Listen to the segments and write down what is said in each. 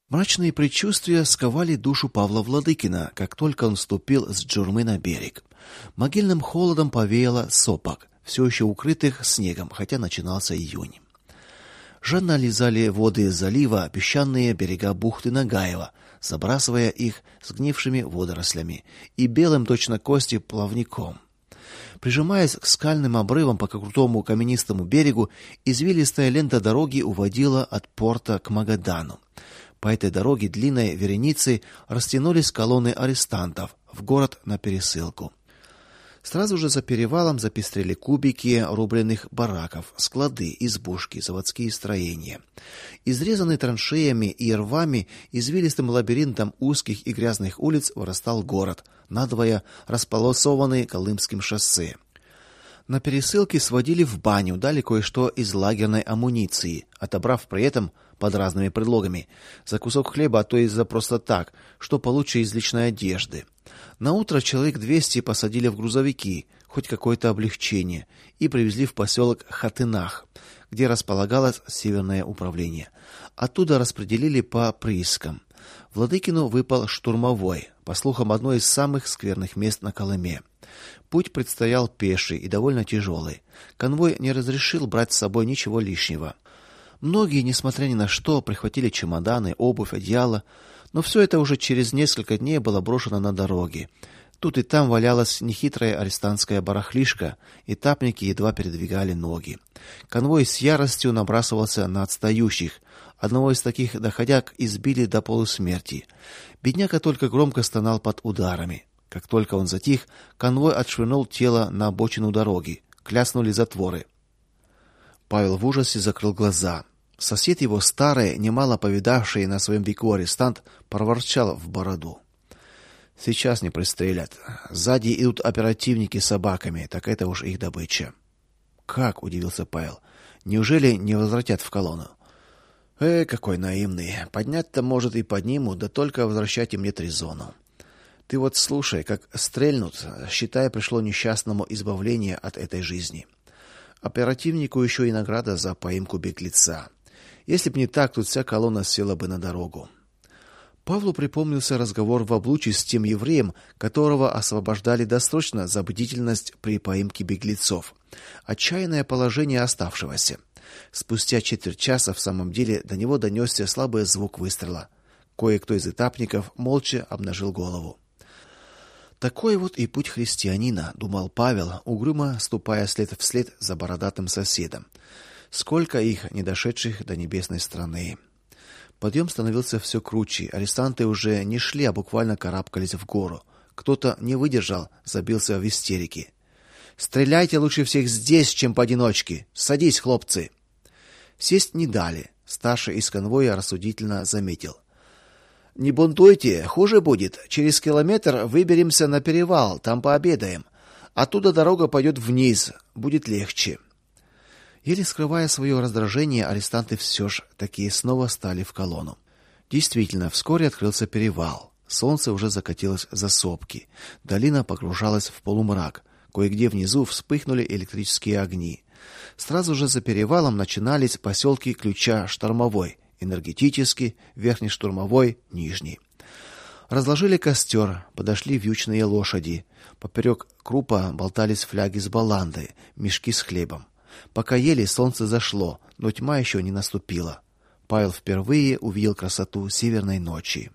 Мрачные предчувствия сковали душу Павла Владыкина, как только он ступил с джурмы на берег. Могильным холодом повеяло сопок, все еще укрытых снегом, хотя начинался июнь. Жадно лизали воды залива песчаные берега бухты Нагаева, забрасывая их сгнившими водорослями и белым точно кости плавником. Прижимаясь к скальным обрывам по крутому каменистому берегу, извилистая лента дороги уводила от порта к Магадану. По этой дороге длинной вереницей растянулись колонны арестантов в город на пересылку. Сразу же за перевалом запестрели кубики рубленых бараков, склады, избушки, заводские строения. Изрезанный траншеями и рвами, извилистым лабиринтом узких и грязных улиц вырастал город, надвое располосованный Колымским шоссе. На пересылке сводили в баню, дали кое-что из лагерной амуниции, отобрав при этом под разными предлогами за кусок хлеба, а то и за просто так, что получше из личной одежды. На утро человек 200 посадили в грузовики, хоть какое-то облегчение, и привезли в поселок Хатынах, где располагалось северное управление. Оттуда распределили по приискам. Владыкину выпал штурмовой, по слухам, одно из самых скверных мест на Колыме. Путь предстоял пеший и довольно тяжелый. Конвой не разрешил брать с собой ничего лишнего. Многие, несмотря ни на что, прихватили чемоданы, обувь, одеяло, но все это уже через несколько дней было брошено на дороге. Тут и там валялась нехитрая арестантская барахлишка, этапники едва передвигали ноги. Конвой с яростью набрасывался на отстающих. Одного из таких доходяг избили до полусмерти. Бедняга только громко стонал под ударами. Как только он затих, конвой отшвырнул тело на обочину дороги. Кляснули затворы. Павел в ужасе закрыл глаза. Сосед его, старый, немало повидавший на своем веку арестант, проворчал в бороду: "Сейчас не пристрелят. Сзади идут оперативники с собаками, так это уж их добыча". "Как?" удивился Павел. "Неужели не возвратят в колонну?" Какой наивный. Поднять-то, может, и поднимут, да только возвращать им нет резону. Ты вот слушай, как стрельнут, считай, пришло несчастному избавление от этой жизни. Оперативнику еще и награда за поимку беглеца. Если б не так, тут вся колонна села бы на дорогу. Павлу припомнился разговор в Облучье с тем евреем, которого освобождали досрочно за бдительность при поимке беглецов. Отчаянное положение оставшегося. Спустя четверть часа в самом деле до него донесся слабый звук выстрела. Кое-кто из этапников молча обнажил голову. Такой вот и путь христианина, думал Павел, угрюмо ступая след в след за бородатым соседом. Сколько их, не дошедших до небесной страны. Подъем становился все круче. Арестанты уже не шли, а буквально карабкались в гору. Кто-то не выдержал, забился в истерике. "Стреляйте лучше всех здесь, чем поодиночке. Садись, хлопцы". Сесть не дали. Старший из конвоя рассудительно заметил: "Не бунтуйте, хуже будет. Через километр выберемся на перевал, там пообедаем. Оттуда дорога пойдет вниз, будет легче". Еле скрывая свое раздражение, арестанты все ж таки снова стали в колонну. Действительно, вскоре открылся перевал. Солнце уже закатилось за сопки. Долина погружалась в полумрак. Кое-где внизу вспыхнули электрические огни. Сразу же за перевалом начинались поселки Ключа, Штормовой, Энергетический, Верхний Штурмовой, Нижний. Разложили костер, подошли вьючные лошади. Поперек крупа болтались фляги с баландой, мешки с хлебом. Пока ели, солнце зашло, но тьма еще не наступила. Павел впервые увидел красоту северной ночи.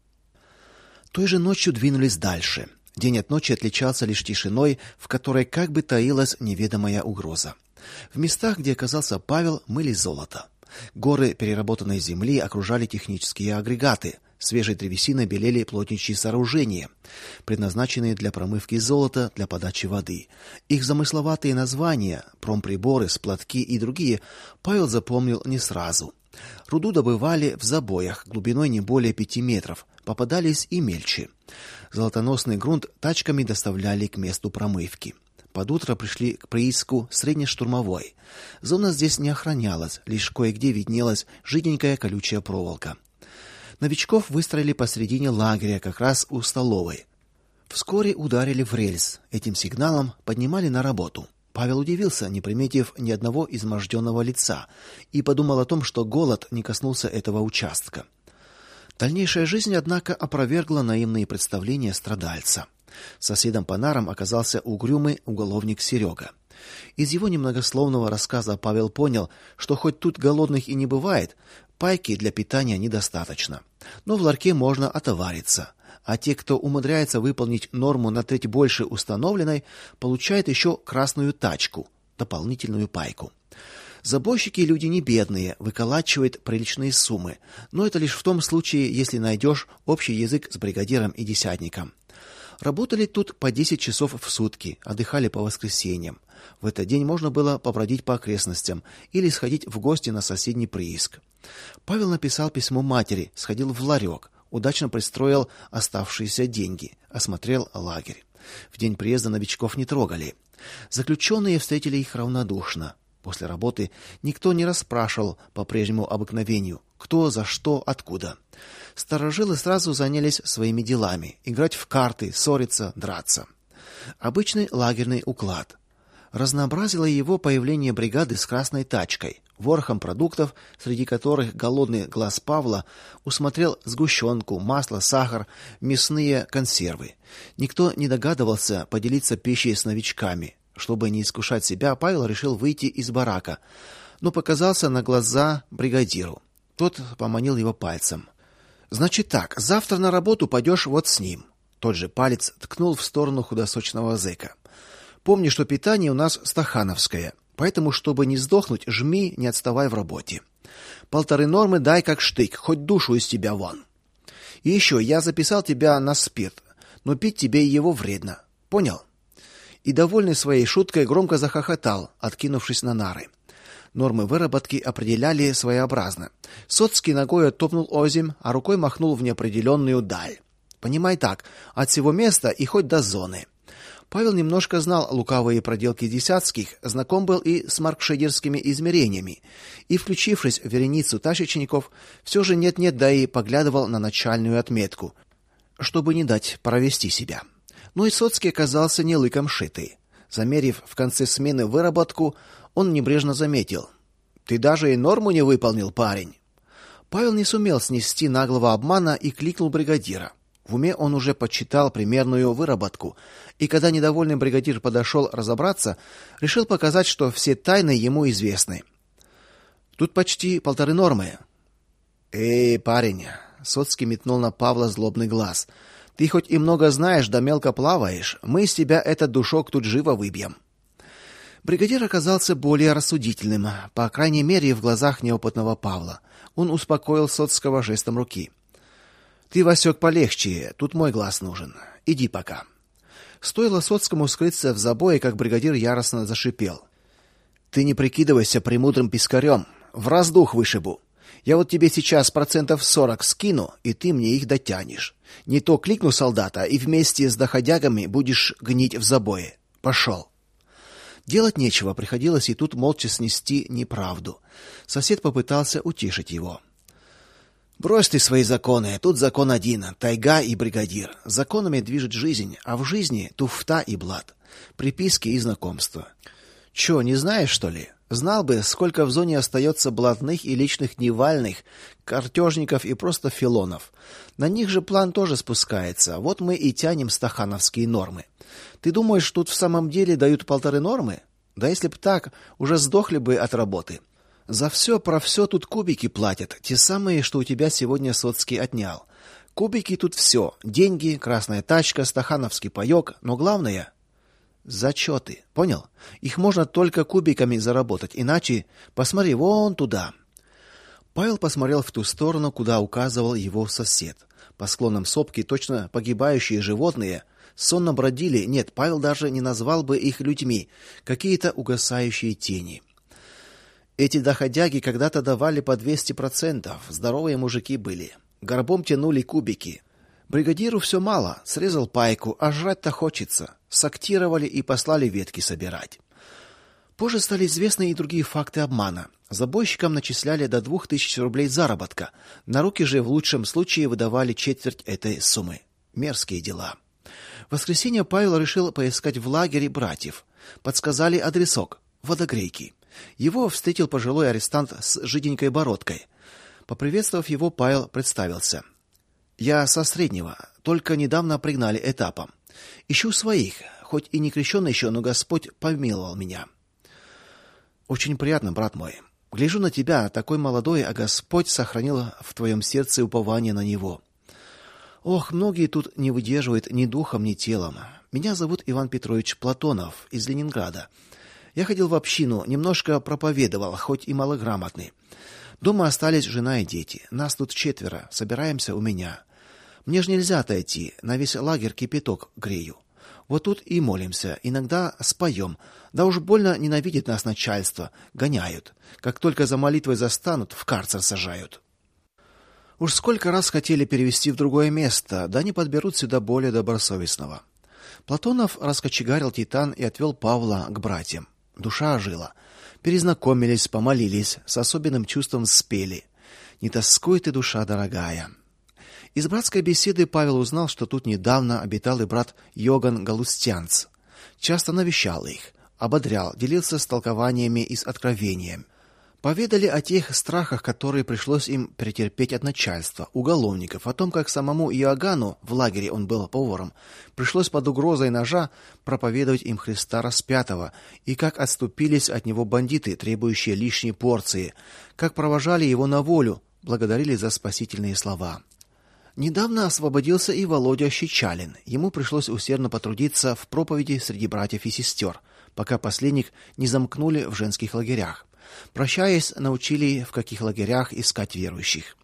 Той же ночью двинулись дальше. День от ночи отличался лишь тишиной, в которой как бы таилась неведомая угроза. В местах, где оказался Павел, мыли золото. Горы переработанной земли окружали технические агрегаты. Свежей древесиной белели плотничьи сооружения, предназначенные для промывки золота, для подачи воды. Их замысловатые названия, промприборы, сплатки и другие, Павел запомнил не сразу. Руду добывали в забоях глубиной не более 5 метров, попадались и мельче. Золотоносный грунт тачками доставляли к месту промывки. Под утро пришли к прииску Среднештурмовой. Зона здесь не охранялась, лишь кое-где виднелась жиденькая колючая проволока. Новичков выстроили посредине лагеря, как раз у столовой. Вскоре ударили в рельс. Этим сигналом поднимали на работу. Павел удивился, не приметив ни одного изможденного лица, и подумал о том, что голод не коснулся этого участка. Дальнейшая жизнь, однако, опровергла наивные представления страдальца. Соседом по нарам оказался угрюмый уголовник Серега. Из его немногословного рассказа Павел понял, что хоть тут голодных и не бывает, пайки для питания недостаточно. Но в ларьке можно отовариться, а те, кто умудряется выполнить норму на треть больше установленной, получают еще красную тачку, дополнительную пайку. Забойщики люди не бедные, выколачивают приличные суммы, но это лишь в том случае, если найдешь общий язык с бригадиром и десятником. Работали тут по 10 часов в сутки, отдыхали по воскресеньям. В этот день можно было побродить по окрестностям или сходить в гости на соседний прииск. Павел написал письмо матери, сходил в ларек, удачно пристроил оставшиеся деньги, осмотрел лагерь. В день приезда новичков не трогали. Заключенные встретили их равнодушно. После работы никто не расспрашивал по прежнему обыкновению, кто, за что, откуда. Старожилы сразу занялись своими делами: играть в карты, ссориться, драться. Обычный лагерный уклад. Разнообразило его появление бригады с красной тачкой, ворохом продуктов, среди которых голодный глаз Павла усмотрел сгущенку, масло, сахар, мясные консервы. Никто не догадывался поделиться пищей с новичками. Чтобы не искушать себя, Павел решил выйти из барака, но показался на глаза бригадиру. Тот поманил его пальцем. Значит так, завтра на работу пойдешь вот с ним. Тот же палец ткнул в сторону худосочного зэка. Помни, что питание у нас стахановское, поэтому, чтобы не сдохнуть, жми, не отставай в работе. 1,5 нормы дай как штык, хоть душу из тебя вон. И еще, я записал тебя на спирт, но пить тебе его вредно. Понял? И довольный своей шуткой громко захохотал, откинувшись на нары. Нормы выработки определяли своеобразно. Соцкий ногой оттопнул озимь, а рукой махнул в неопределенную даль. Понимай так, от всего места и хоть до зоны. Павел немножко знал лукавые проделки десятских, знаком был и с маркшейдерскими измерениями, и, включившись в вереницу тащечников, все же нет-нет, да и поглядывал на начальную отметку, чтобы не дать провести себя. Но и Соцкий оказался не лыком шитый. Замерив в конце смены выработку, он небрежно заметил: "Ты даже и норму не выполнил, парень". Павел не сумел снести наглого обмана и кликнул бригадира. В уме он уже подсчитал примерную выработку, и когда недовольный бригадир подошел разобраться, решил показать, что все тайны ему известны. Тут почти 1,5 нормы. Парень", Соцкий метнул на Павла злобный глаз. "Ты хоть и много знаешь, да мелко плаваешь, мы из тебя этот душок тут живо выбьем". Бригадир оказался более рассудительным, по крайней мере, в глазах неопытного Павла. Он успокоил Соцкого жестом руки. "Ты, Васек, полегче, тут мой глаз нужен. Иди пока". Стоило Соцкому скрыться в забое, как бригадир яростно зашипел: "Ты не прикидывайся премудрым пискарем, в раз дух вышибу. Я вот тебе сейчас 40% скину, и ты мне их дотянешь. Не то кликну солдата, и вместе с доходягами будешь гнить в забое. Пошел". Делать нечего, приходилось и тут молча снести неправду. Сосед попытался утешить его. "Брось ты свои законы, тут закон один — тайга и бригадир. Законами движет жизнь, а в жизни туфта и блат, приписки и знакомства. Чё, не знаешь, что ли? Знал бы, сколько в зоне остается блатных и личных дневальных, картежников и просто филонов. На них же план тоже спускается. Вот мы и тянем стахановские нормы. Ты думаешь, тут в самом деле дают 1,5 нормы? Да если б так, уже сдохли бы от работы. За все про все тут кубики платят, те самые, что у тебя сегодня Соцкий отнял. Кубики тут все: деньги, красная тачка, стахановский паёк, но главное — зачеты. Понял? Их можно только кубиками заработать, иначе посмотри вон туда". Павел посмотрел в ту сторону, куда указывал его сосед. По склонам сопки точно погибающие животные сонно бродили, нет, Павел даже не назвал бы их людьми, какие-то угасающие тени. Эти доходяги когда-то давали по 200%, здоровые мужики были. Горбом тянули кубики. Бригадиру все мало, срезал пайку, а жрать-то хочется. Сактировали и послали ветки собирать. Позже стали известны и другие факты обмана. Забойщикам начисляли до 2000 рублей заработка, на руки же в лучшем случае выдавали четверть этой суммы. Мерзкие дела. В воскресенье Павел решил поискать в лагере братьев. Подсказали адресок — Водогрейки. Его встретил пожилой арестант с жиденькой бородкой. Поприветствовав его, Павел представился. Я со среднего, только недавно пригнали этапом. Ищу своих, хоть и не крещеный еще, но Господь помиловал меня. Очень приятно, брат мой. Гляжу на тебя, такой молодой, а Господь сохранил в твоем сердце упование на него. Ох, многие тут не выдерживают ни духом, ни телом. Меня зовут Иван Петрович Платонов из Ленинграда. Я ходил в общину, немножко проповедовал, хоть и малограмотный. Дома остались жена и дети. Нас тут 4, собираемся у меня. Мне ж нельзя отойти, на весь лагерь кипяток грею. Вот тут и молимся, иногда споем. Да уж больно ненавидит нас начальство, гоняют. Как только за молитвой застанут, в карцер сажают. Уж сколько раз хотели перевести в другое место, да не подберут сюда более добросовестного. Платонов раскочегарил титан и отвел Павла к братьям. Душа ожила. Перезнакомились, помолились, с особенным чувством спели: "Не тоскуй ты, душа дорогая". Из братской беседы Павел узнал, что тут недавно обитал и брат Йоган Галустянц. Часто навещал их, ободрял, делился с толкованиями и с откровением. Поведали о тех страхах, которые пришлось им претерпеть от начальства, уголовников, о том, как самому Иоганну, в лагере он был поваром, пришлось под угрозой ножа проповедовать им Христа распятого, и как отступились от него бандиты, требующие лишней порции, как провожали его на волю, благодарили за спасительные слова. Недавно освободился и Володя Щечалин. Ему пришлось усердно потрудиться в проповеди среди братьев и сестер, пока последних не замкнули в женских лагерях. Прощаясь, научили, в каких лагерях искать верующих.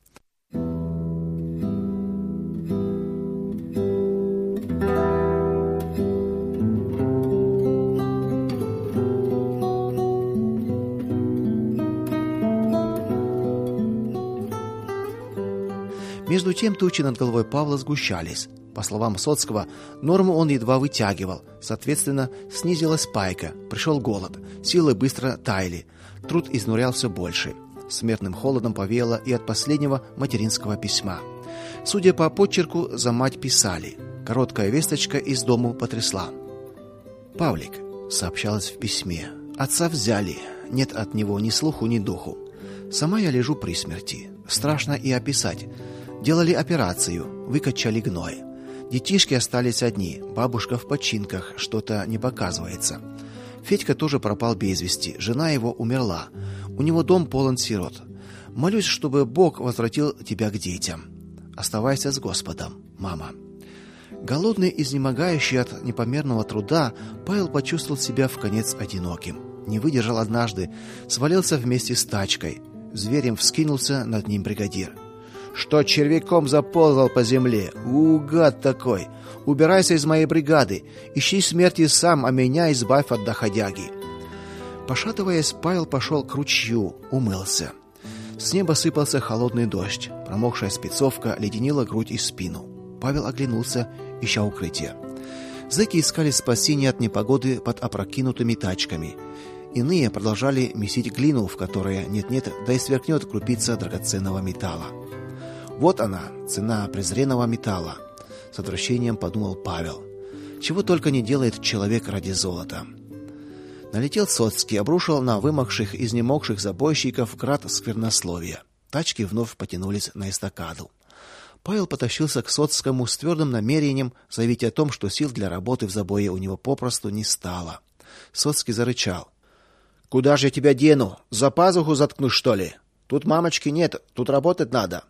Между тем тучи над головой Павла сгущались. По словам Соцкого, норму он едва вытягивал, соответственно, снизилась пайка, пришел голод, силы быстро таяли, труд изнурял все больше. Смертным холодом повеяло и от последнего материнского письма. Судя по почерку, за мать писали. Короткая весточка из дому потрясла. «Павлик», — сообщалось в письме, — «отца взяли, нет от него ни слуху, ни духу. Сама я лежу при смерти. Страшно и описать. Делали операцию, выкачали гной. Детишки остались одни, бабушка в починках, что-то не показывается. Федька тоже пропал без вести, жена его умерла. У него дом полон сирот. Молюсь, чтобы Бог возвратил тебя к детям. Оставайся с Господом, мама». Голодный, изнемогающий от непомерного труда, Павел почувствовал себя вконец одиноким. Не выдержал однажды, свалился вместе с тачкой. Зверем вскинулся над ним бригадир. «Что червяком заползал по земле? Гад такой! Убирайся из моей бригады! Ищи смерти сам, а меня избавь от доходяги!» Пошатываясь, Павел пошел к ручью, умылся. С неба сыпался холодный дождь. Промокшая спецовка леденила грудь и спину. Павел оглянулся, ища укрытие. Зэки искали спасения от непогоды под опрокинутыми тачками. Иные продолжали месить глину, в которой нет-нет, да и сверкнет крупица драгоценного металла. Вот она, цена презренного металла, с отвращением подумал Павел. Чего только не делает человек ради золота. Налетел Соцкий, обрушил на вымокших, изнемогших забойщиков град сквернословия. Тачки вновь потянулись на эстакаду. Павел потащился к Соцкому с твердым намерением заявить о том, что сил для работы в забое у него попросту не стало. Соцкий зарычал: «Куда же я тебя дену? За пазуху заткну, что ли? Тут мамочки нет, тут работать надо.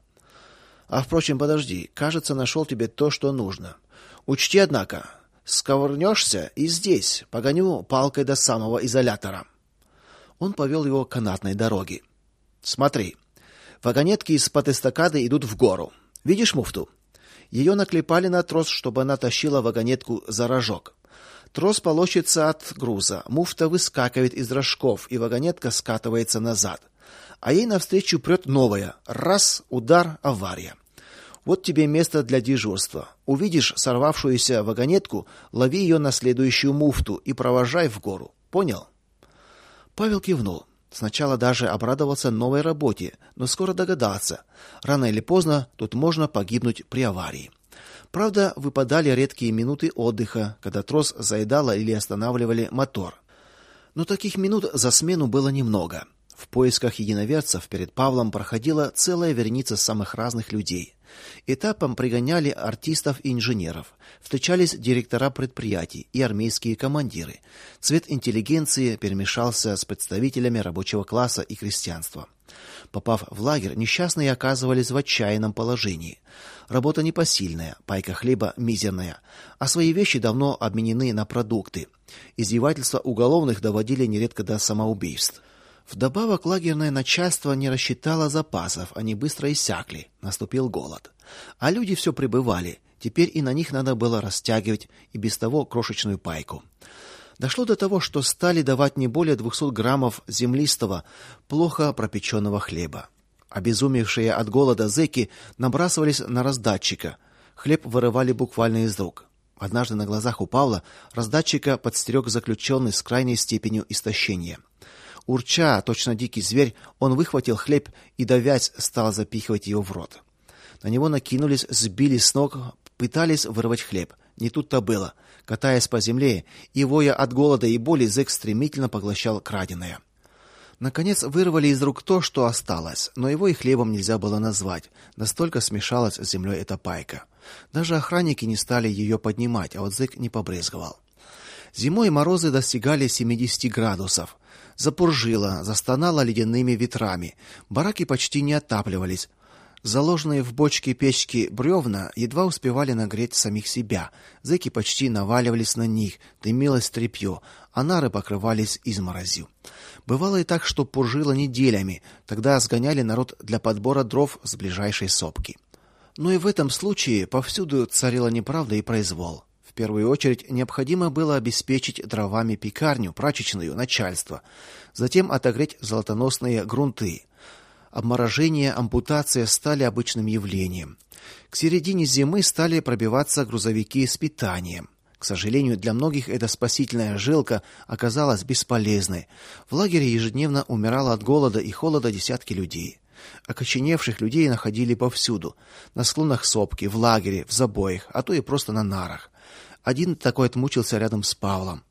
А, впрочем, подожди, кажется, нашел тебе то, что нужно. Учти, однако, сковырнешься и здесь, погоню палкой до самого изолятора». Он повел его к канатной дороге. «Смотри, вагонетки из-под эстакады идут в гору. Видишь муфту? Ее наклепали на трос, чтобы она тащила вагонетку за рожок. Трос полощется от груза, муфта выскакивает из рожков, и вагонетка скатывается назад. А ей навстречу прет новая. Раз, удар, авария. Вот тебе место для дежурства. Увидишь сорвавшуюся вагонетку, лови ее на следующую муфту и провожай в гору. Понял?» Павел кивнул. Сначала даже обрадовался новой работе, но скоро догадался: рано или поздно тут можно погибнуть при аварии. Правда, выпадали редкие минуты отдыха, когда трос заедало или останавливали мотор. Но таких минут за смену было немного. В поисках единоверцев перед Павлом проходила целая вереница самых разных людей. Этапом пригоняли артистов и инженеров. Встречались директора предприятий и армейские командиры. Цвет интеллигенции перемешался с представителями рабочего класса и крестьянства. Попав в лагерь, несчастные оказывались в отчаянном положении. Работа непосильная, пайка хлеба мизерная, а свои вещи давно обменены на продукты. Издевательства уголовных доводили нередко до самоубийств. Вдобавок лагерное начальство не рассчитало запасов, они быстро иссякли, наступил голод. А люди все прибывали, теперь и на них надо было растягивать и без того крошечную пайку. Дошло до того, что стали давать не более 200 граммов землистого, плохо пропеченного хлеба. Обезумевшие от голода зэки набрасывались на раздатчика. Хлеб вырывали буквально из рук. Однажды на глазах у Павла раздатчика подстерег заключенный с крайней степенью истощения. Урча, точно дикий зверь, он выхватил хлеб и, давясь, стал запихивать его в рот. На него накинулись, сбили с ног, пытались вырвать хлеб. Не тут-то было. Катаясь по земле и воя от голода и боли, зэк стремительно поглощал краденое. Наконец вырвали из рук то, что осталось, но его и хлебом нельзя было назвать. Настолько смешалась с землей эта пайка. Даже охранники не стали ее поднимать, а вот зэк не побрезговал. Зимой морозы достигали 70 градусов. Запуржило, застонало ледяными ветрами. Бараки почти не отапливались. Заложенные в бочки печки бревна едва успевали нагреть самих себя. Зэки почти наваливались на них, дымилось тряпье, а нары покрывались изморозью. Бывало и так, что пуржило неделями. Тогда сгоняли народ для подбора дров с ближайшей сопки. Но и в этом случае повсюду царила неправда и произвол. В первую очередь необходимо было обеспечить дровами пекарню, прачечную, начальство, затем отогреть золотоносные грунты. Обморожение, ампутация стали обычным явлением. К середине зимы стали пробиваться грузовики с питанием. К сожалению, для многих эта спасительная жилка оказалась бесполезной. В лагере ежедневно умирало от голода и холода десятки людей. Окоченевших людей находили повсюду: на склонах сопки, в лагере, в забоях, а то и просто на нарах. Один такой отмучился рядом с Павлом.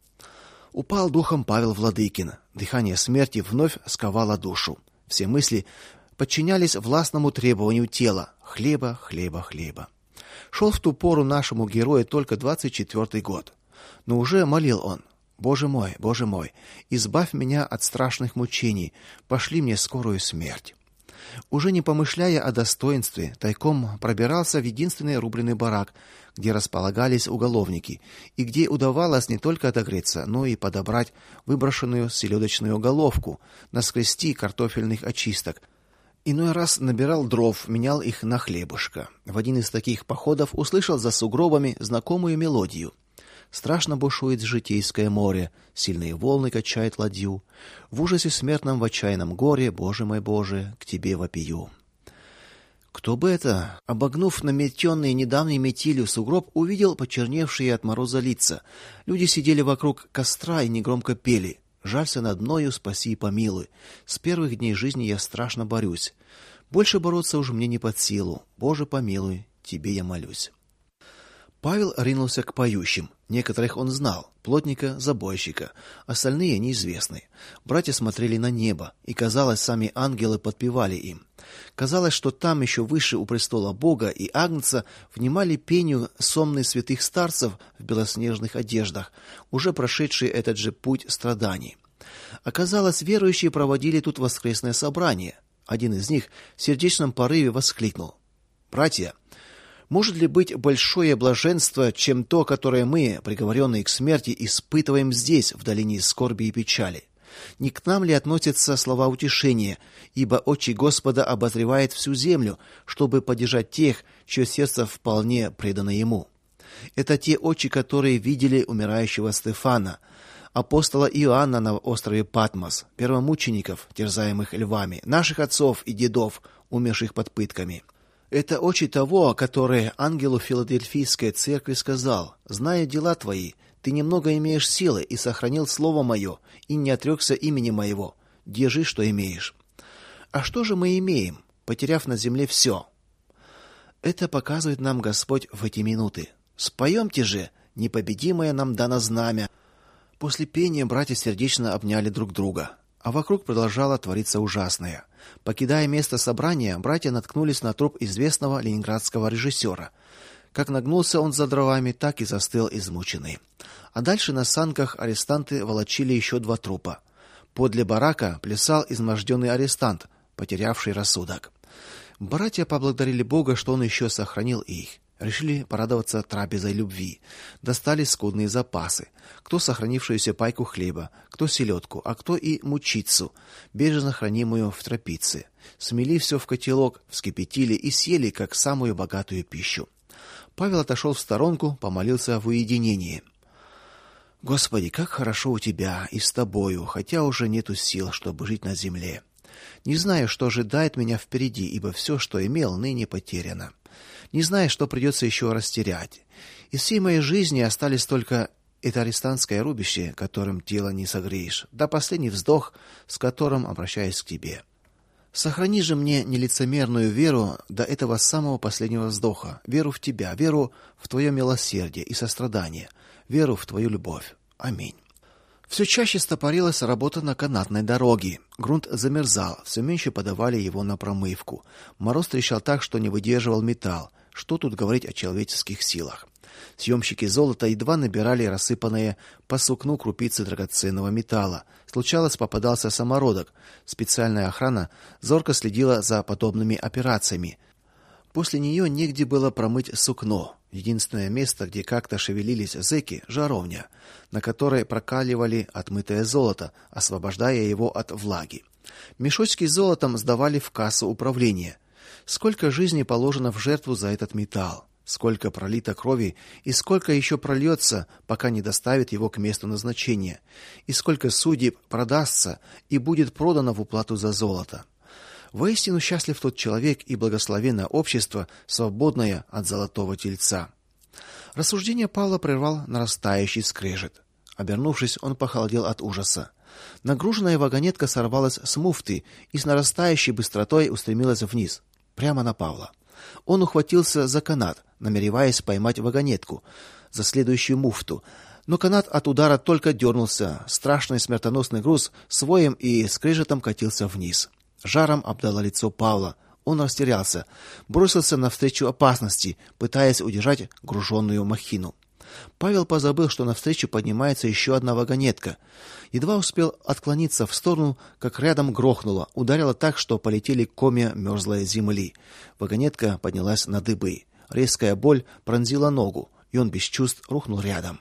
Упал духом Павел Владыкин. Дыхание смерти вновь сковало душу. Все мысли подчинялись властному требованию тела: хлеба, хлеба, хлеба. Шел в ту пору нашему герою только 24-й год. Но уже молил он: Боже мой, избавь меня от страшных мучений, пошли мне скорую смерть. Уже не помышляя о достоинстве, тайком пробирался в единственный рубленый барак, где располагались уголовники, и где удавалось не только отогреться, но и подобрать выброшенную селедочную головку, наскрести картофельных очисток. Иной раз набирал дров, менял их на хлебушко. В один из таких походов услышал за сугробами знакомую мелодию. Страшно бушует житейское море, сильные волны качают ладью. В ужасе смертном, в отчаянном горе, Боже мой, Боже, к тебе вопию. Кто бы это, обогнув наметенный недавней метелью сугроб, увидел почерневшие от мороза лица. Люди сидели вокруг костра и негромко пели: «Жалься над мною, спаси и помилуй. С первых дней жизни я страшно борюсь. Больше бороться уж мне не под силу. Боже, помилуй, тебе я молюсь». Павел ринулся к поющим. Некоторых он знал: плотника, забойщика, остальные неизвестны. Братья смотрели на небо, и, казалось, сами ангелы подпевали им. Казалось, что там еще выше у престола Бога и Агнца внимали пению сонмы святых старцев в белоснежных одеждах, уже прошедшие этот же путь страданий. Оказалось, верующие проводили тут воскресное собрание. Один из них в сердечном порыве воскликнул: «Братья, может ли быть большое блаженство, чем то, которое мы, приговоренные к смерти, испытываем здесь, в долине скорби и печали? Не к нам ли относятся слова утешения, ибо очи Господа обозревает всю землю, чтобы поддержать тех, чье сердце вполне предано ему? Это те очи, которые видели умирающего Стефана, апостола Иоанна на острове Патмос, первомучеников, терзаемых львами, наших отцов и дедов, умерших под пытками. Это очи того, который ангелу Филадельфийской церкви сказал: «Зная дела твои, ты немного имеешь силы и сохранил слово мое, и не отрекся имени моего. Держи, что имеешь». А что же мы имеем, потеряв на земле все? Это показывает нам Господь в эти минуты. Споемте же: «Непобедимое нам дано знамя». После пения братья сердечно обняли друг друга. А вокруг продолжало твориться ужасное. Покидая место собрания, братья наткнулись на труп известного ленинградского режиссера. Как нагнулся он за дровами, так и застыл измученный. А дальше на санках арестанты волочили еще 2 трупа. Подле барака плясал изможденный арестант, потерявший рассудок. Братья поблагодарили Бога, что он еще сохранил их. Решили порадоваться трапезой любви. Достали скудные запасы. Кто сохранившуюся пайку хлеба, кто селедку, а кто и мучицу, бережно хранимую в трапице. Смели все в котелок, вскипятили и съели как самую богатую пищу. Павел отошел в сторонку, помолился в уединении. Господи, как хорошо у тебя и с тобою, хотя уже нету сил, чтобы жить на земле. Не знаю, что ожидает меня впереди, ибо все, что имел, ныне потеряно. Не знаю, что придется еще растерять. Из всей моей жизни остались только это арестантское рубище, которым тело не согреешь, да последний вздох, с которым обращаюсь к тебе. Сохрани же мне нелицемерную веру до этого самого последнего вздоха, веру в тебя, веру в твое милосердие и сострадание, веру в твою любовь. Аминь. Все чаще стопорилась работа на канатной дороге. Грунт замерзал, все меньше подавали его на промывку. Мороз трещал так, что не выдерживал металл. Что тут говорить о человеческих силах? Съемщики золота едва набирали рассыпанные по сукну крупицы драгоценного металла. Случалось, попадался самородок. Специальная охрана зорко следила за подобными операциями. После нее негде было промыть сукно. Единственное место, где как-то шевелились зэки, жаровня, на которой прокаливали отмытое золото, освобождая его от влаги. Мешочки с золотом сдавали в кассу управления. Сколько жизней положено в жертву за этот металл, сколько пролито крови и сколько еще прольется, пока не доставят его к месту назначения, и сколько судеб продастся и будет продано в уплату за золото. Воистину счастлив тот человек и благословенно общество, свободное от золотого тельца. Рассуждение Павла прервал нарастающий скрежет. Обернувшись, он похолодел от ужаса. Нагруженная вагонетка сорвалась с муфты и с нарастающей быстротой устремилась вниз, прямо на Павла. Он ухватился за канат, намереваясь поймать вагонетку за следующую муфту, но канат от удара только дернулся. Страшный смертоносный груз с воем и скрежетом катился вниз. Жаром обдало лицо Павла. Он растерялся, бросился навстречу опасности, пытаясь удержать груженную махину. Павел позабыл, что навстречу поднимается еще одна вагонетка. Едва успел отклониться в сторону, как рядом грохнуло, ударило так, что полетели комья мерзлой земли. Вагонетка поднялась на дыбы. Резкая боль пронзила ногу, и он без чувств рухнул рядом.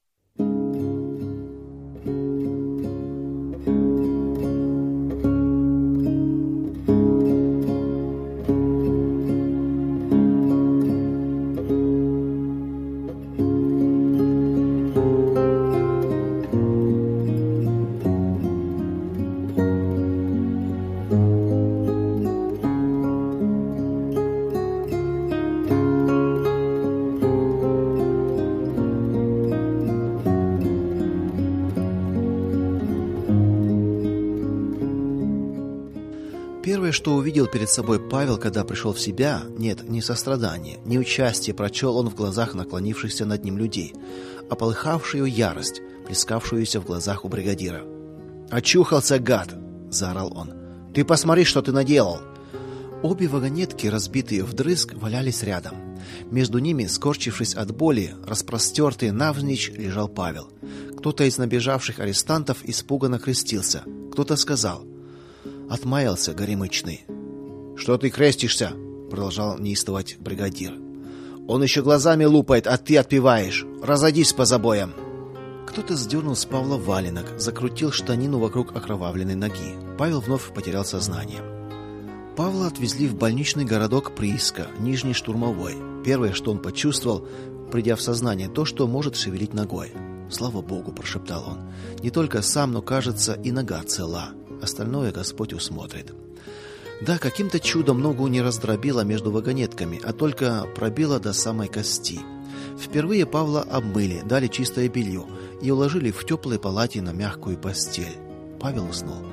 Первое, что увидел перед собой Павел, когда пришел в себя, нет, не сострадание, не участие прочел он в глазах наклонившихся над ним людей, а полыхавшую ярость, плескавшуюся в глазах у бригадира. «Очухался, гад!» — заорал он. «Ты посмотри, что ты наделал!» Обе вагонетки, разбитые вдрызг, валялись рядом. Между ними, скорчившись от боли, распростертый навзничь, лежал Павел. Кто-то из набежавших арестантов испуганно крестился. Кто-то сказал: «Отмаялся, горемычный». «Что ты крестишься?» — продолжал неистовать бригадир. «Он еще глазами лупает, а ты отпеваешь. Разойдись по забоям». Кто-то сдернул с Павла валенок, закрутил штанину вокруг окровавленной ноги. Павел вновь потерял сознание. Павла отвезли в больничный городок Прииска, Нижний Штурмовой. Первое, что он почувствовал, придя в сознание, то, что может шевелить ногой. «Слава Богу», — прошептал он. «Не только сам, но, кажется, и нога цела. Остальное Господь усмотрит». Да, каким-то чудом ногу не раздробило между вагонетками, а только пробило до самой кости. Впервые Павла обмыли, дали чистое белье и уложили в теплой палате на мягкую постель. Павел уснул.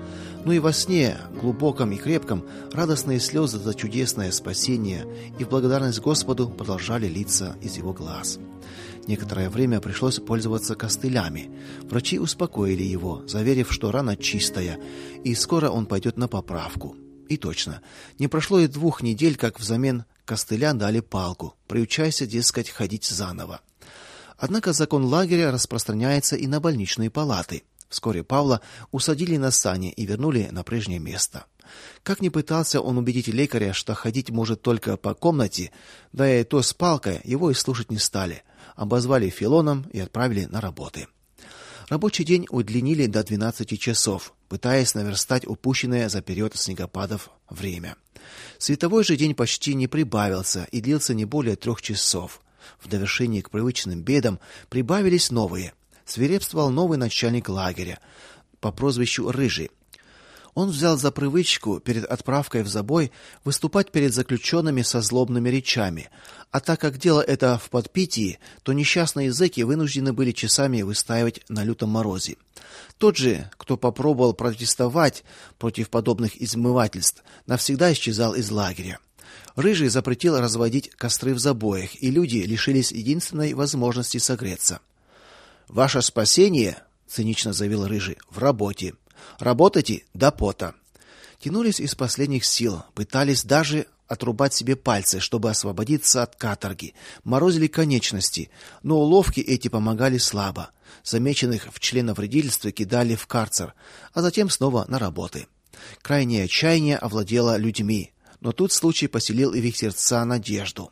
Но и во сне, глубоком и крепком, радостные слезы за чудесное спасение и в благодарность Господу продолжали литься из его глаз. Некоторое время пришлось пользоваться костылями. Врачи успокоили его, заверив, что рана чистая, и скоро он пойдет на поправку. И точно, не прошло и 2 недель, как взамен костыля дали палку. Приучайся, дескать, ходить заново. Однако закон лагеря распространяется и на больничные палаты. Вскоре Павла усадили на сани и вернули на прежнее место. Как ни пытался он убедить лекаря, что ходить может только по комнате, да и то с палкой, его и слушать не стали. Обозвали Филоном и отправили на работы. Рабочий день удлинили до 12 часов, пытаясь наверстать упущенное за период снегопадов время. Световой же день почти не прибавился и длился не более 3 часов. В довершение к привычным бедам прибавились новые. Свирепствовал новый начальник лагеря по прозвищу Рыжий. Он взял за привычку перед отправкой в забой выступать перед заключенными со злобными речами, а так как дело это в подпитии, то несчастные зэки вынуждены были часами выстаивать на лютом морозе. Тот же, кто попробовал протестовать против подобных измывательств, навсегда исчезал из лагеря. Рыжий запретил разводить костры в забоях, и люди лишились единственной возможности согреться. «Ваше спасение, — цинично заявил Рыжий, — в работе. Работайте до пота». Тянулись из последних сил, пытались даже отрубать себе пальцы, чтобы освободиться от каторги, морозили конечности, но уловки эти помогали слабо. Замеченных в членовредительстве кидали в карцер, а затем снова на работы. Крайнее отчаяние овладело людьми, но тут случай поселил и в их сердца надежду.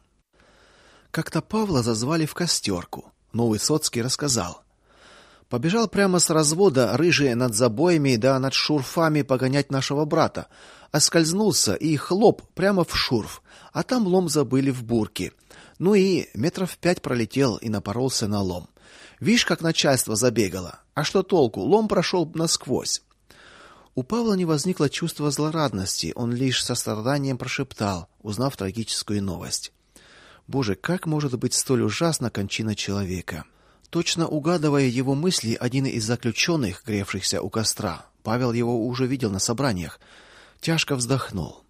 Как-то Павла зазвали в костерку. Новый Соцкий рассказал: побежал прямо с развода Рыжий над забоями да над шурфами погонять нашего брата, оскользнулся и хлоп прямо в шурф, а там лом забыли в бурке. Ну и 5 метров пролетел и напоролся на лом. Вишь, как начальство забегало. А что толку? Лом прошел насквозь. У Павла не возникло чувства злорадности, он лишь со состраданием прошептал, узнав трагическую новость: Боже, как может быть столь ужасна кончина человека? Точно угадывая его мысли, один из заключенных, гревшихся у костра, Павел его уже видел на собраниях, тяжко вздохнул.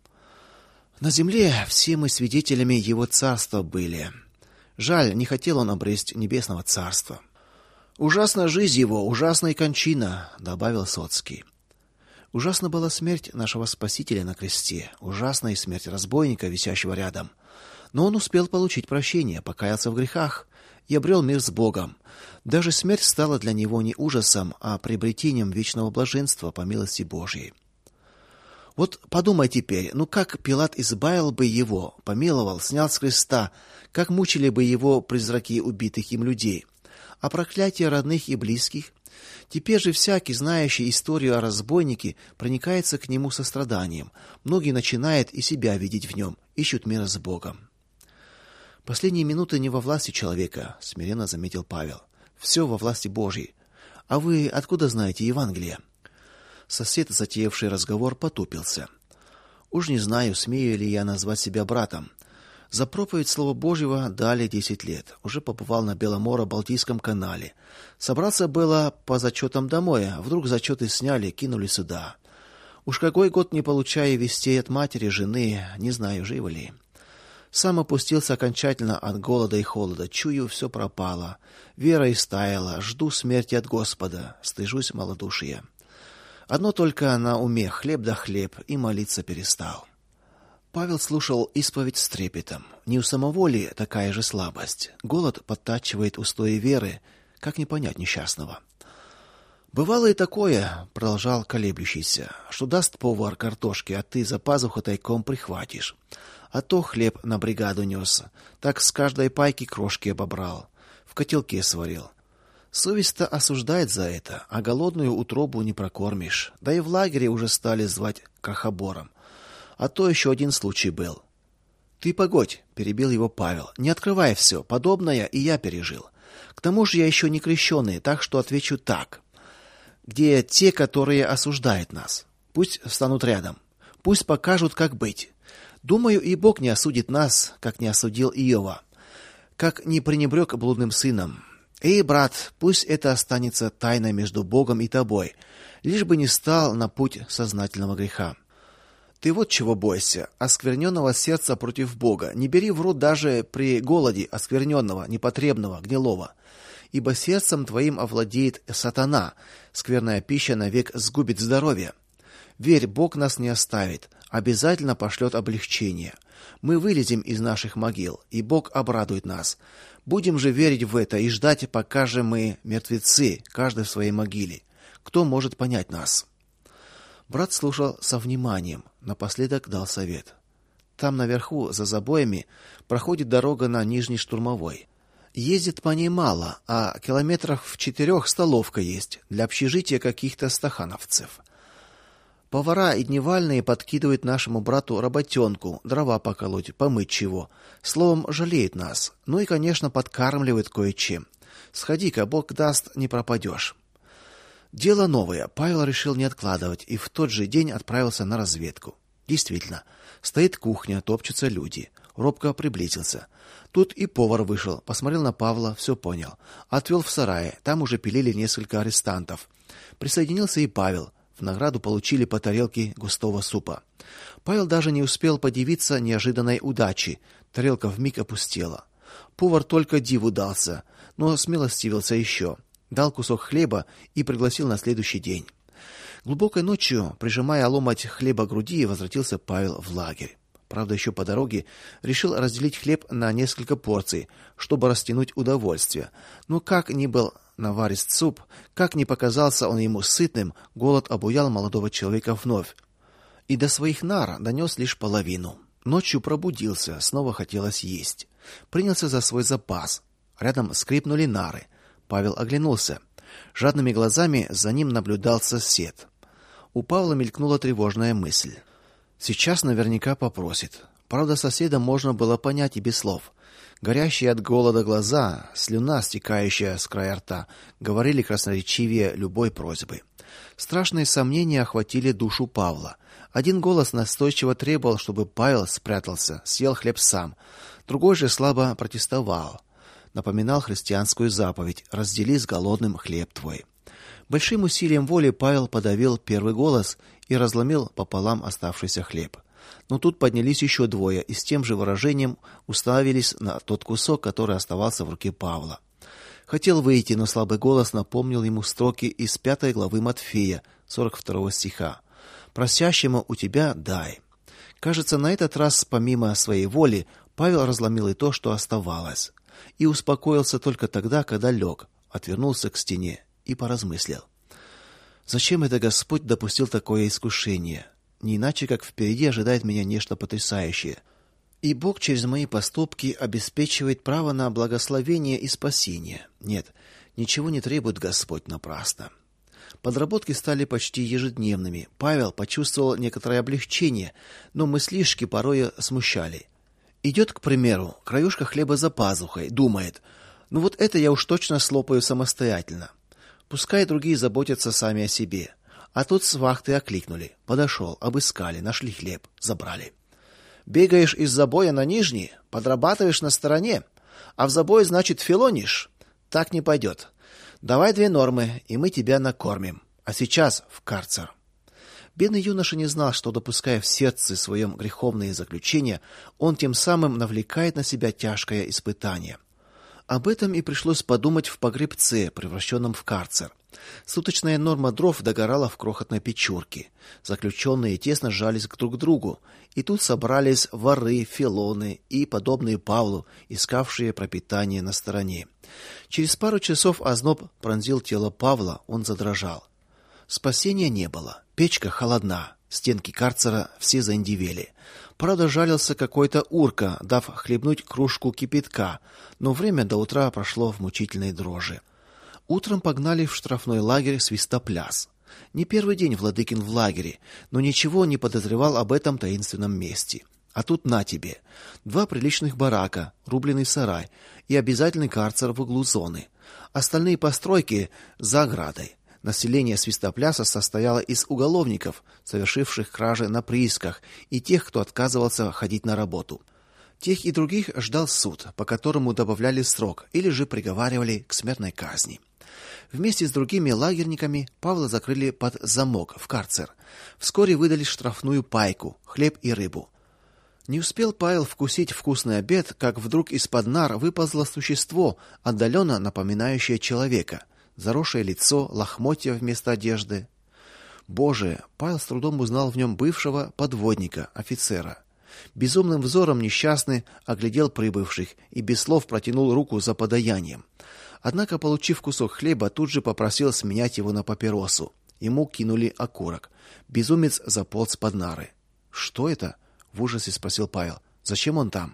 На земле все мы свидетелями его царства были. Жаль, не хотел он обресть небесного царства. Ужасна жизнь его, ужасна и кончина, добавил Соцкий. Ужасна была смерть нашего Спасителя на кресте, ужасна и смерть разбойника, висящего рядом. Но он успел получить прощение, покаялся в грехах и обрел мир с Богом. Даже смерть стала для него не ужасом, а приобретением вечного блаженства по милости Божией. Вот подумай теперь, как Пилат избавил бы его, помиловал, снял с креста, как мучили бы его призраки убитых им людей, а проклятие родных и близких. Теперь же всякий, знающий историю о разбойнике, проникается к нему состраданием. Многие начинают и себя видеть в нем, ищут мира с Богом. Последние минуты не во власти человека, смиренно заметил Павел. Все во власти Божьей. А вы откуда знаете Евангелие? Сосед, затеявший разговор, потупился. Уж не знаю, смею ли я назвать себя братом. За проповедь слова Божьего дали 10 лет. Уже побывал на Беломоро-Балтийском канале. Собрался было по зачетам домой, а вдруг зачеты сняли, кинули сюда. Уж какой год не получая вестей от матери, жены, не знаю, живы ли. Сам опустился окончательно от голода и холода. Чую, все пропало. Вера истаяла, жду смерти от Господа, стыжусь малодушия. Одно только на уме: хлеб да хлеб, и молиться перестал. Павел слушал исповедь с трепетом. Не у самого ли такая же слабость? Голод подтачивает устои веры, как не понять несчастного. Бывало и такое, продолжал колеблющийся, что даст повар картошки, а ты за пазуху тайком прихватишь. А то хлеб на бригаду нес, так с каждой пайки крошки обобрал, в котелке сварил. Совесть-то осуждает за это, а голодную утробу не прокормишь. Да и в лагере уже стали звать крохобором. А то еще один случай был. Ты погодь, перебил его Павел. Не открывай все, подобное и я пережил. К тому же я еще не крещеный, так что отвечу так. Где те, которые осуждают нас? Пусть встанут рядом. Пусть покажут, как быть. Думаю, и Бог не осудит нас, как не осудил Иова, как не пренебрег блудным сыном. Эй, брат, пусть это останется тайной между Богом и тобой, лишь бы не стал на путь сознательного греха. Ты вот чего бойся: оскверненного сердца против Бога. Не бери в рот даже при голоде оскверненного, непотребного, гнилого. Ибо сердцем твоим овладеет сатана, скверная пища навек сгубит здоровье. Верь, Бог нас не оставит, обязательно пошлет облегчение. Мы вылезем из наших могил, и Бог обрадует нас. Будем же верить в это и ждать, пока же мы мертвецы, каждый в своей могиле. Кто может понять нас? Брат слушал со вниманием, напоследок дал совет. Там наверху, за забоями, проходит дорога на Нижний Штурмовой. Ездит по ней мало, а километрах в 4 столовка есть для общежития каких-то стахановцев. Повара и дневальные подкидывают нашему брату работенку, дрова поколоть, помыть чего. Словом, жалеет нас. Ну и, конечно, подкармливает кое-чем. Сходи-ка, Бог даст, не пропадешь. Дело новое. Павел решил не откладывать и в тот же день отправился на разведку. Действительно, стоит кухня, топчутся люди. Робко приблизился. Тут и повар вышел, посмотрел на Павла, все понял. Отвел в сарай, там уже пилили несколько арестантов. Присоединился и Павел. В награду получили по тарелке густого супа. Павел даже не успел подивиться неожиданной удаче. Тарелка вмиг опустела. Повар только диву дался, но смилостивился еще. Дал кусок хлеба и пригласил на следующий день. Глубокой ночью, прижимая ломоть хлеба к груди, возвратился Павел в лагерь. Правда, еще по дороге решил разделить хлеб на несколько порций, чтобы растянуть удовольствие. Но как ни был наварист суп, как ни показался он ему сытным, голод обуял молодого человека вновь. И до своих нар донес лишь половину. Ночью пробудился, снова хотелось есть. Принялся за свой запас. Рядом скрипнули нары. Павел оглянулся. Жадными глазами за ним наблюдал сосед. У Павла мелькнула тревожная мысль. Сейчас наверняка попросит. Правда, соседа можно было понять и без слов. Горящие от голода глаза, слюна, стекающая с края рта, говорили красноречивее любой просьбы. Страшные сомнения охватили душу Павла. Один голос настойчиво требовал, чтобы Павел спрятался, съел хлеб сам. Другой же слабо протестовал. Напоминал христианскую заповедь: «Раздели с голодным хлеб твой». Большим усилием воли Павел подавил первый голос и разломил пополам оставшийся хлеб. Но тут поднялись еще двое и с тем же выражением уставились на тот кусок, который оставался в руке Павла. Хотел выйти, но слабый голос напомнил ему строки из 5 главы Матфея, 42 стиха: «Просящему у тебя дай». Кажется, на этот раз, помимо своей воли, Павел разломил и то, что оставалось, и успокоился только тогда, когда лег, отвернулся к стене и поразмыслил. Зачем это Господь допустил такое искушение? Не иначе, как впереди ожидает меня нечто потрясающее. И Бог через мои поступки обеспечивает право на благословение и спасение. Нет, ничего не требует Господь напрасно. Подработки стали почти ежедневными. Павел почувствовал некоторое облегчение, но мыслишки порой смущали. Идет, к примеру, краюшка хлеба за пазухой, думает: ну вот это я уж точно слопаю самостоятельно. Пускай другие заботятся сами о себе. А тут с вахты окликнули. Подошел, обыскали, нашли хлеб, забрали. Бегаешь из забоя на Нижний, подрабатываешь на стороне, а в забой, значит, филонишь. Так не пойдет. Давай 2 нормы, и мы тебя накормим. А сейчас в карцер. Бедный юноша не знал, что, допуская в сердце своем греховные заключения, он тем самым навлекает на себя тяжкое испытание. Об этом и пришлось подумать в погребце, превращенном в карцер. Суточная норма дров догорала в крохотной печурке. Заключенные тесно сжались друг к другу, и тут собрались воры, филоны и подобные Павлу, искавшие пропитание на стороне. Через пару часов озноб пронзил тело Павла, он задрожал. Спасения не было. Печка холодна, стенки карцера все заиндевели. Правда, жалился какой-то урка, дав хлебнуть кружку кипятка, но время до утра прошло в мучительной дрожи. Утром погнали в штрафной лагерь Свистопляс. Не первый день Владыкин в лагере, но ничего не подозревал об этом таинственном месте. А тут на тебе: 2 приличных барака, рубленый сарай и обязательный карцер в углу зоны. Остальные постройки за оградой. Население Свистопляса состояло из уголовников, совершивших кражи на приисках, и тех, кто отказывался ходить на работу. Тех и других ждал суд, по которому добавляли срок или же приговаривали к смертной казни. Вместе с другими лагерниками Павла закрыли под замок в карцер. Вскоре выдали штрафную пайку, хлеб и рыбу. Не успел Павел вкусить вкусный обед, как вдруг из-под нар выползло существо, отдаленно напоминающее человека. Заросшее лицо, лохмотья вместо одежды. Боже, Павел с трудом узнал в нем бывшего подводника, офицера. Безумным взором несчастный оглядел прибывших и без слов протянул руку за подаянием. Однако, получив кусок хлеба, тут же попросил сменять его на папиросу. Ему кинули окурок. Безумец заполз под нары. Что это? В ужасе спросил Павел. Зачем он там?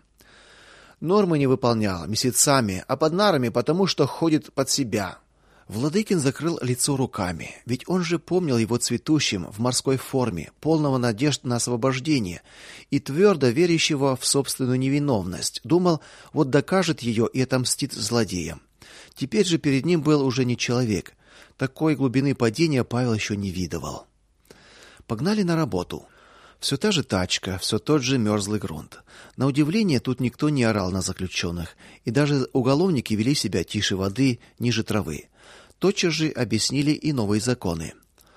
Нормы не выполнял месяцами, а под нарами потому, что ходит под себя. Владыкин закрыл лицо руками, ведь он же помнил его цветущим в морской форме, полного надежд на освобождение и твердо верящего в собственную невиновность. Думал, вот докажет ее и отомстит злодеям. Теперь же перед ним был уже не человек. Такой глубины падения Павел еще не видывал. Погнали на работу. Все та же тачка, все тот же мерзлый грунт. На удивление тут никто не орал на заключенных, и даже уголовники вели себя тише воды, ниже травы. Тотчас же объяснили и новые законы.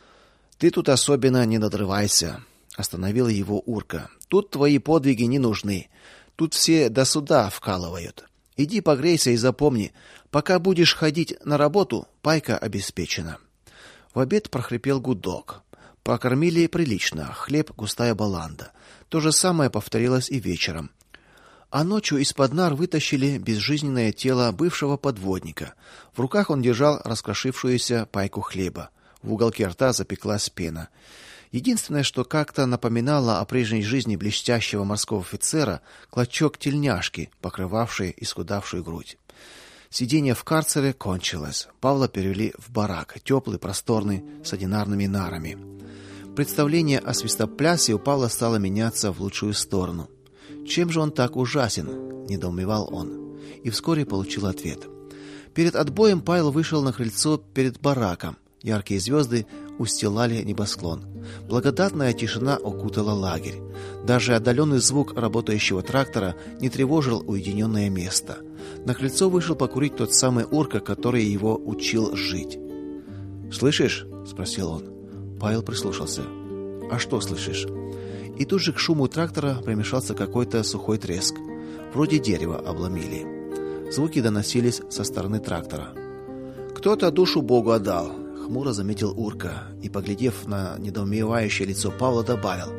Ты тут особенно не надрывайся, остановила его Урка. Тут твои подвиги не нужны. Тут все до суда вкалывают. Иди погрейся и запомни, пока будешь ходить на работу, пайка обеспечена. В обед прохрипел гудок. Покормили прилично, хлеб, густая баланда. То же самое повторилось и вечером. А ночью из-под нар вытащили безжизненное тело бывшего подводника. В руках он держал раскрошившуюся пайку хлеба. В уголке рта запеклась пена. Единственное, что как-то напоминало о прежней жизни блестящего морского офицера, клочок тельняшки, покрывавший исхудавшую грудь. Сидение в карцере кончилось. Павла перевели в барак, теплый, просторный, с одинарными нарами. Представление о свистоплясе у Павла стало меняться в лучшую сторону. Чем же он так ужасен, недоумевал он, и вскоре получил ответ. Перед отбоем Павел вышел на крыльцо перед бараком. Яркие звезды устилали небосклон. Благодатная тишина окутала лагерь. Даже отдаленный звук работающего трактора не тревожил уединенное место. На крыльцо вышел покурить тот самый Урка, который его учил жить. "Слышишь?" спросил он. Павел прислушался. "А что слышишь?" И тут же к шуму трактора примешался какой-то сухой треск. Вроде дерево обломили. Звуки доносились со стороны трактора. "Кто-то душу Богу отдал", хмуро заметил Урка и, поглядев на недоумевающее лицо Павла, добавил: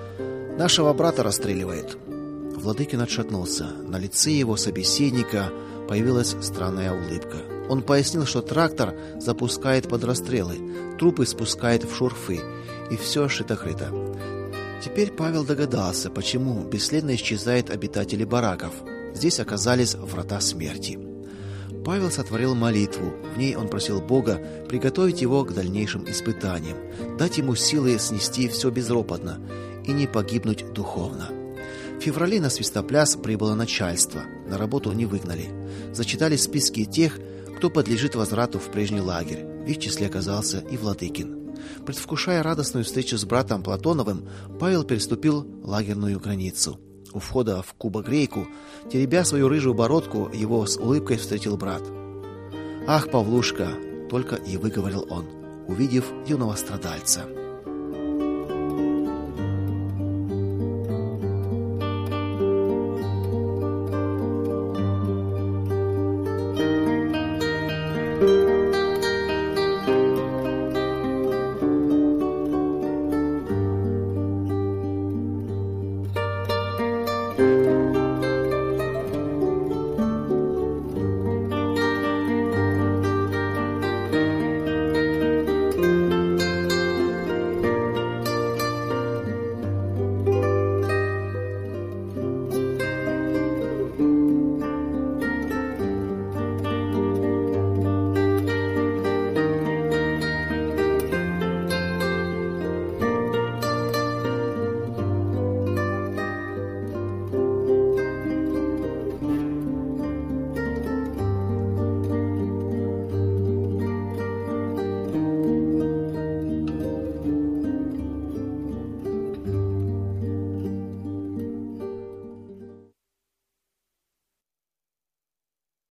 "Нашего брата расстреливает". Владыкин отшатнулся. На лице его собеседника появилась странная улыбка. Он пояснил, что трактор запускает под расстрелы, трупы спускает в шурфы, и все шито-крыто. Теперь Павел догадался, почему бесследно исчезают обитатели бараков. Здесь оказались врата смерти. Павел сотворил молитву. В ней он просил Бога приготовить его к дальнейшим испытаниям, дать ему силы снести все безропотно и не погибнуть духовно. В феврале на свистопляс прибыло начальство. На работу не выгнали. Зачитали списки тех, кто подлежит возврату в прежний лагерь. В их числе оказался и Владыкин. Предвкушая радостную встречу с братом Платоновым, Павел переступил лагерную границу. У входа в кубогрейку, теребя свою рыжую бородку, его с улыбкой встретил брат. "Ах, Павлушка", только и выговорил он, увидев юного страдальца.